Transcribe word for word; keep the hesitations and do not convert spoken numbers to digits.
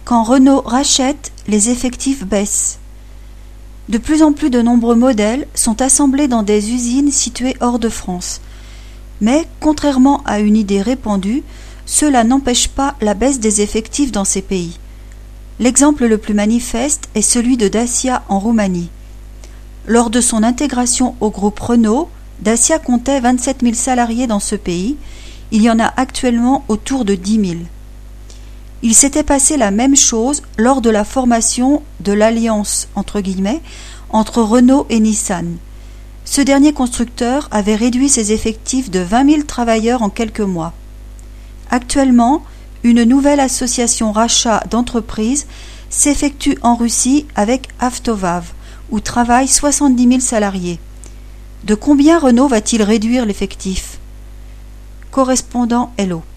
Quand Renault rachète, les effectifs baissent. De plus en plus de nombreux modèles sont assemblés dans des usines situées hors de France. Mais, contrairement à une idée répandue, cela n'empêche pas la baisse des effectifs dans ces pays. L'exemple le plus manifeste est celui de Dacia en Roumanie. Lors de son intégration au groupe Renault, Dacia comptait vingt-sept mille salariés dans ce pays, il y en a actuellement autour de dix mille. Il s'était passé la même chose lors de la formation de l'alliance entre guillemets entre Renault et Nissan. Ce dernier constructeur avait réduit ses effectifs de vingt mille travailleurs en quelques mois. Actuellement, une nouvelle association rachat d'entreprises s'effectue en Russie avec Avtovav, où travaillent soixante-dix mille salariés. De combien Renault va-t-il réduire l'effectif ? Correspondant Hello.